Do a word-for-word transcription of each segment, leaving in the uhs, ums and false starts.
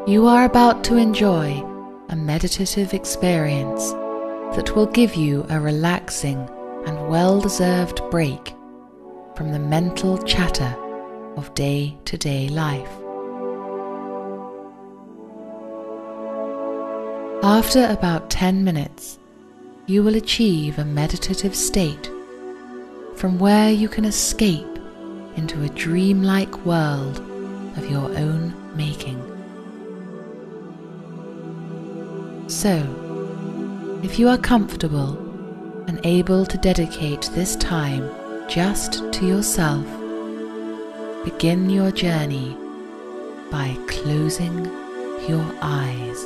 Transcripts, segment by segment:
You are about to enjoy a meditative experience that will give you a relaxing and well-deserved break from the mental chatter of day-to-day life. After about ten minutes, you will achieve a meditative state from where you can escape into a dreamlike world of your own making. So, if you are comfortable and able to dedicate this time just to yourself, begin your journey by closing your eyes.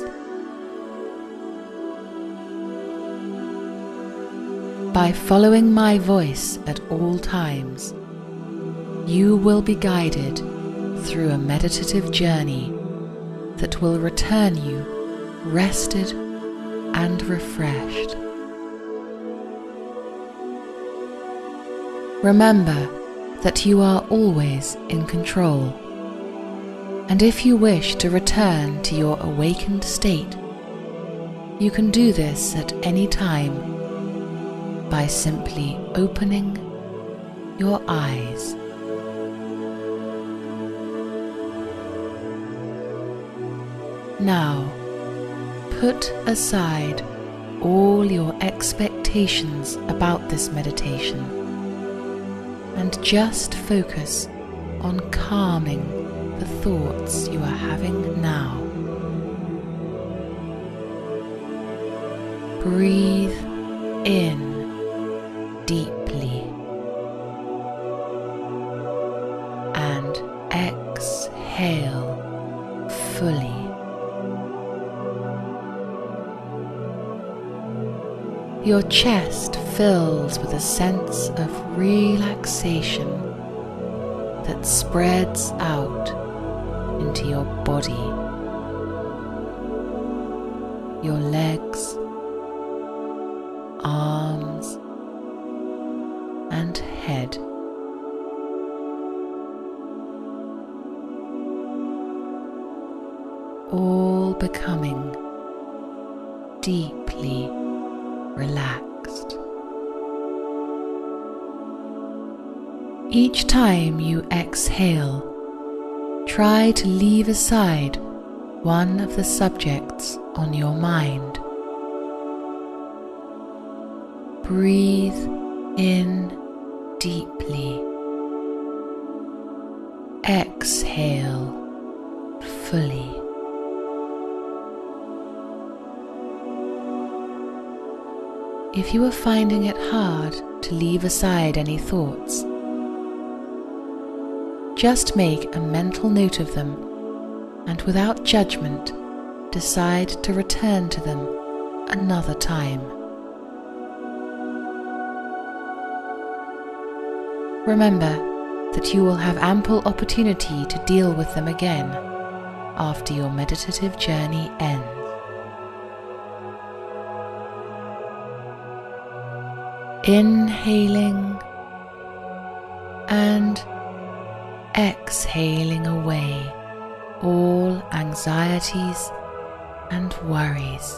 By following my voice at all times, you will be guided through a meditative journey that will return you rested and refreshed. Remember that you are always in control, and if you wish to return to your awakened state, you can do this at any time by simply opening your eyes. Now, put aside all your expectations about this meditation and just focus on calming the thoughts you are having now. Breathe in deeply and exhale fully. Your chest fills with a sense of relaxation that spreads out into your body, your legs, arms, and head. All becoming deeply relaxed. Each time you exhale, try to leave aside one of the subjects on your mind. Breathe in deeply. Exhale fully. If you are finding it hard to leave aside any thoughts, just make a mental note of them and without judgment decide to return to them another time. Remember that you will have ample opportunity to deal with them again after your meditative journey ends. Inhaling and exhaling away all anxieties and worries.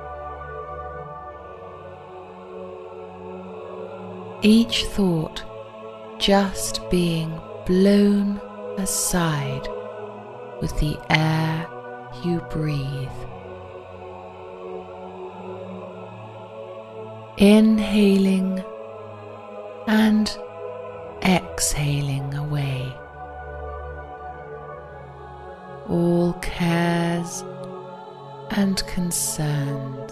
Each thought just being blown aside with the air you breathe. Inhaling and exhaling away all cares and concerns.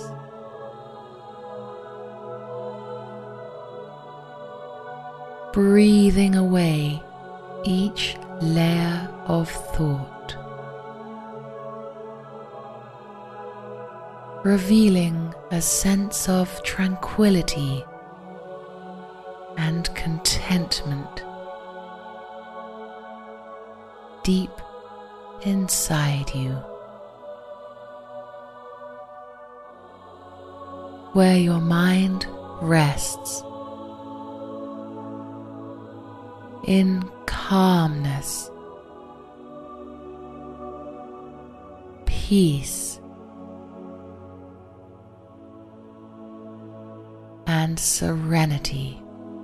Breathing away each layer of thought, revealing a sense of tranquility and contentment deep inside you, where your mind rests in calmness, peace, peace and serenity.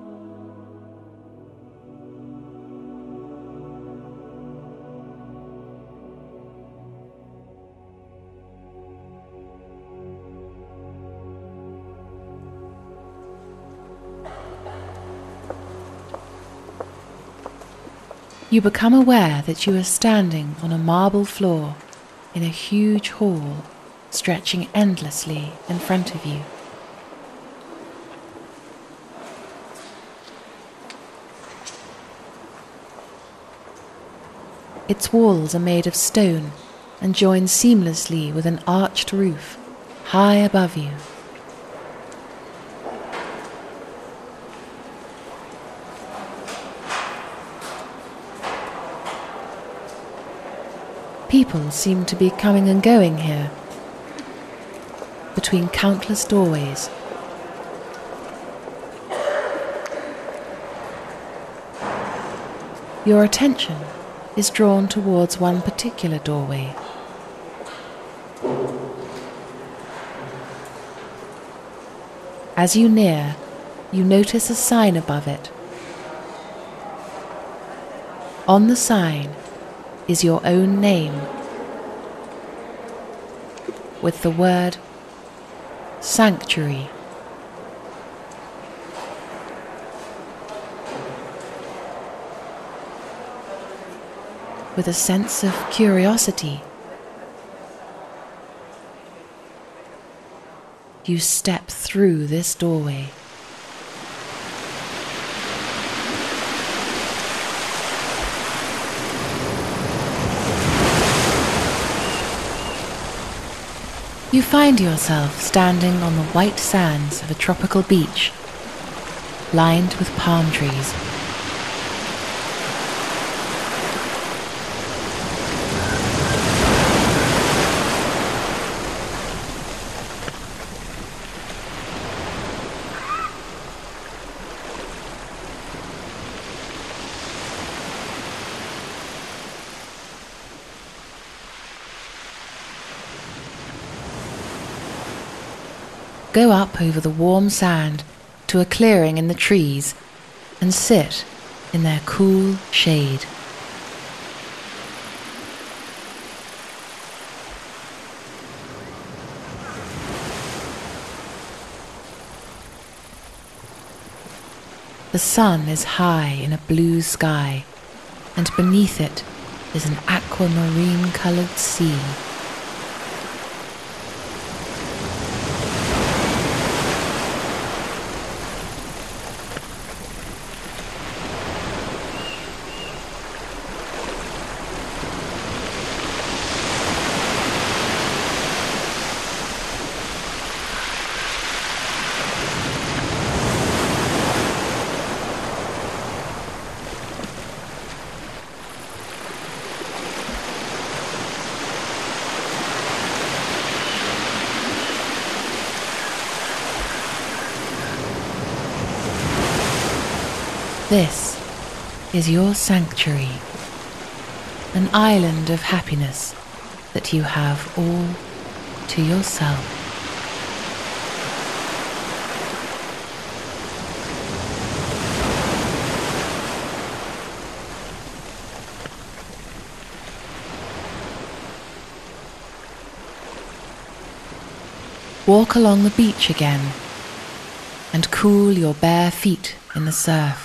You become aware that you are standing on a marble floor in a huge hall stretching endlessly in front of you. Its walls are made of stone and join seamlessly with an arched roof high above you. People seem to be coming and going here, between countless doorways. Your attention is drawn towards one particular doorway. As you near, you notice a sign above it. On the sign is your own name, with the word Sanctuary. With a sense of curiosity, you step through this doorway. You find yourself standing on the white sands of a tropical beach, lined with palm trees. Go up over the warm sand to a clearing in the trees and sit in their cool shade. The sun is high in a blue sky, and beneath it is an aquamarine-coloured sea. This is your sanctuary, an island of happiness that you have all to yourself. Walk along the beach again and cool your bare feet in the surf.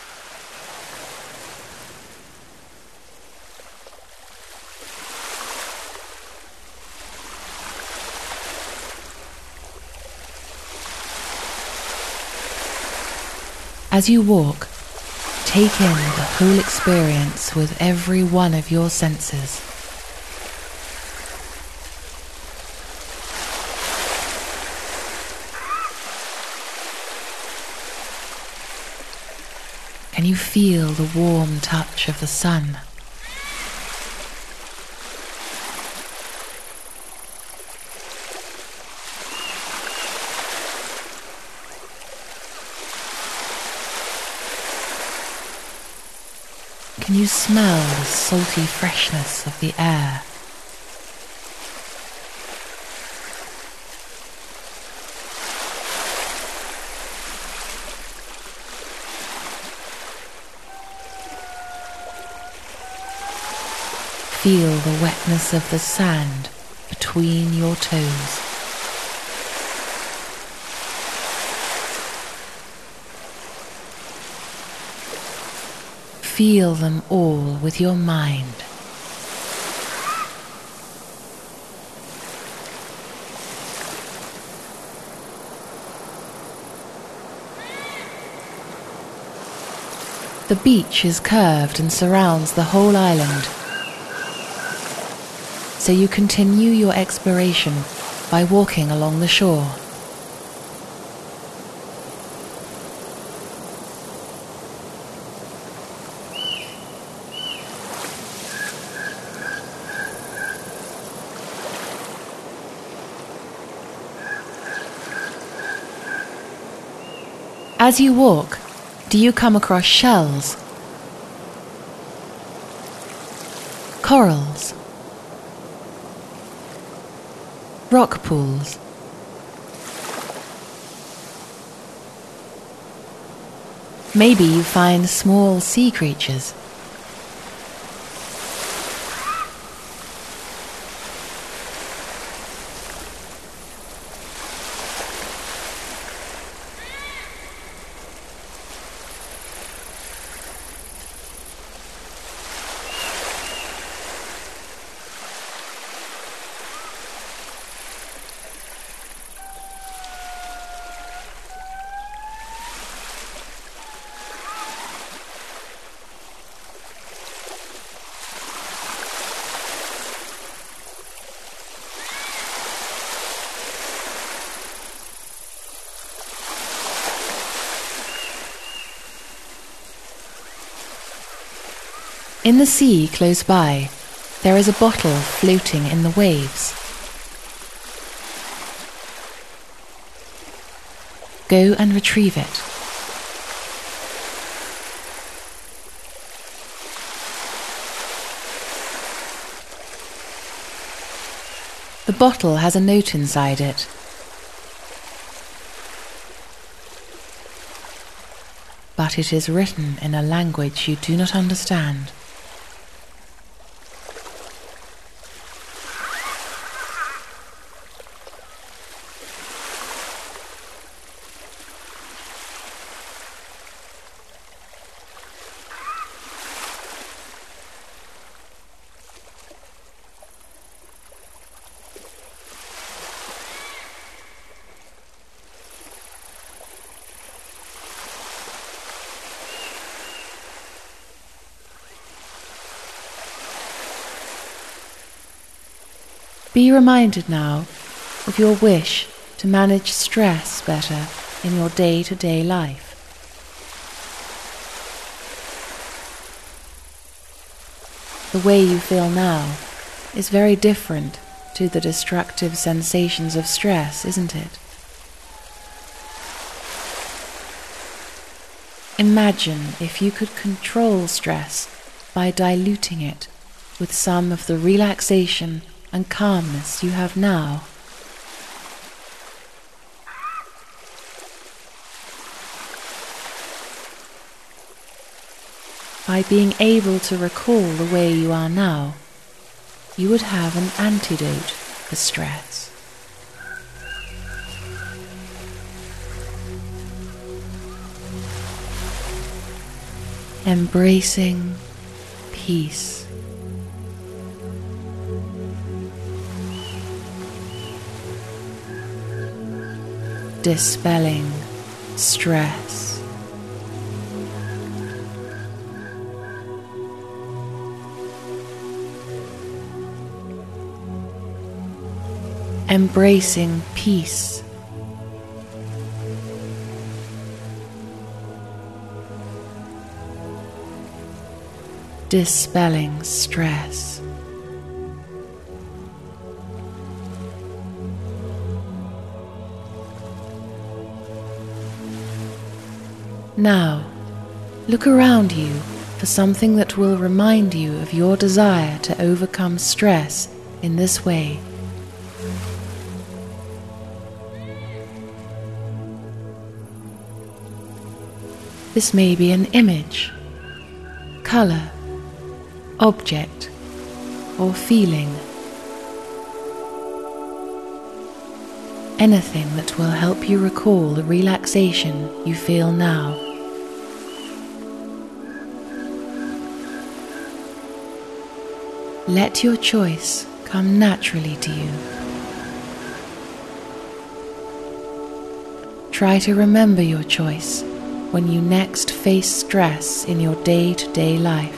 As you walk, take in the whole experience with every one of your senses. Can you feel the warm touch of the sun? Can you smell the salty freshness of the air? Feel the wetness of the sand between your toes. Feel them all with your mind. The beach is curved and surrounds the whole island, so you continue your exploration by walking along the shore. As you walk, do you come across shells, corals, rock pools, maybe you find small sea creatures? In the sea close by, there is a bottle floating in the waves. Go and retrieve it. The bottle has a note inside it. But it is written in a language you do not understand. Be reminded now of your wish to manage stress better in your day-to-day life. The way you feel now is very different to the destructive sensations of stress, isn't it? Imagine if you could control stress by diluting it with some of the relaxation and calmness you have now. By being able to recall the way you are now, you would have an antidote for stress. Embracing peace. Dispelling stress. Embracing peace. Dispelling stress. Now, look around you for something that will remind you of your desire to overcome stress in this way. This may be an image, color, object, or feeling. Anything that will help you recall the relaxation you feel now. Let your choice come naturally to you. Try to remember your choice when you next face stress in your day-to-day life.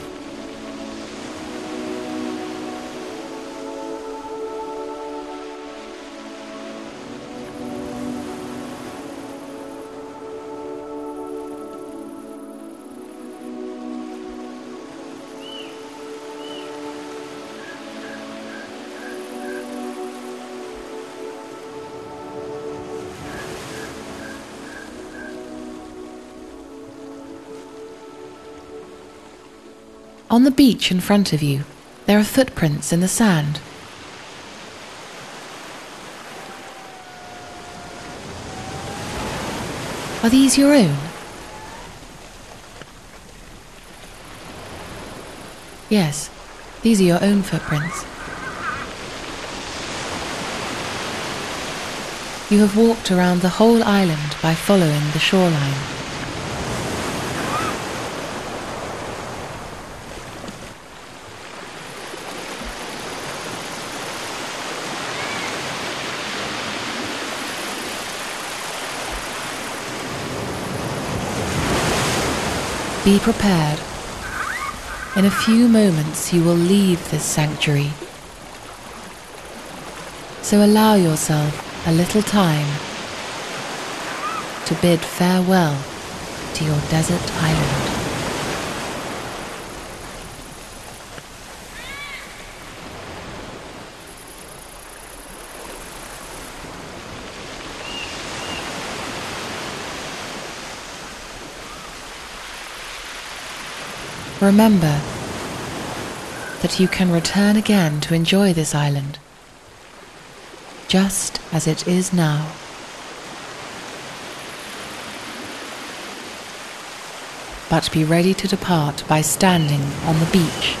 On the beach in front of you, there are footprints in the sand. Are these your own? Yes, these are your own footprints. You have walked around the whole island by following the shoreline. Be prepared. In a few moments you will leave this sanctuary. So allow yourself a little time to bid farewell to your desert island. Remember that you can return again to enjoy this island, just as it is now. But be ready to depart by standing on the beach.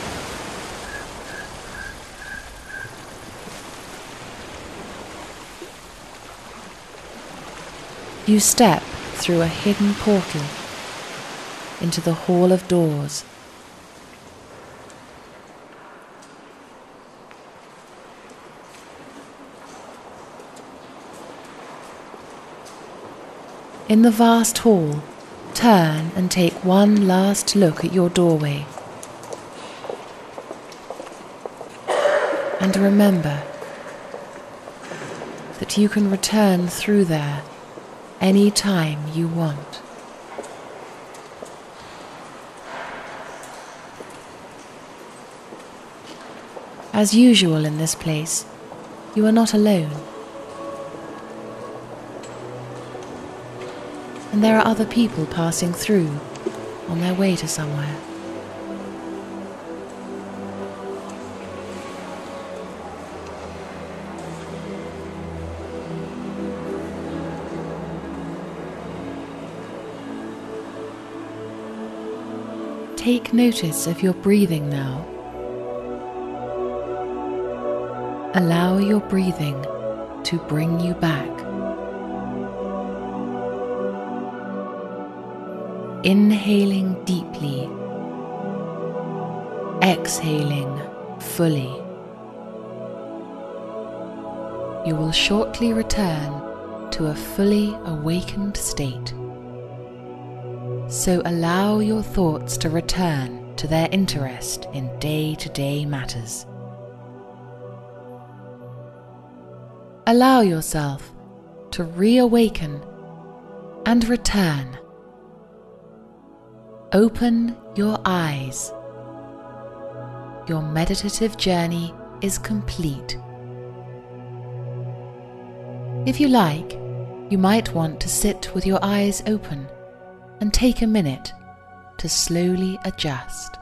You step through a hidden portal into the Hall of Doors. In the vast hall, turn and take one last look at your doorway. And remember that you can return through there any time you want. As usual in this place, you are not alone. And there are other people passing through on their way to somewhere. Take notice of your breathing now. Allow your breathing to bring you back. Inhaling deeply, exhaling fully. You will shortly return to a fully awakened state. So allow your thoughts to return to their interest in day-to-day matters. Allow yourself to reawaken and return. Open your eyes. Your meditative journey is complete. If you like, you might want to sit with your eyes open and take a minute to slowly adjust.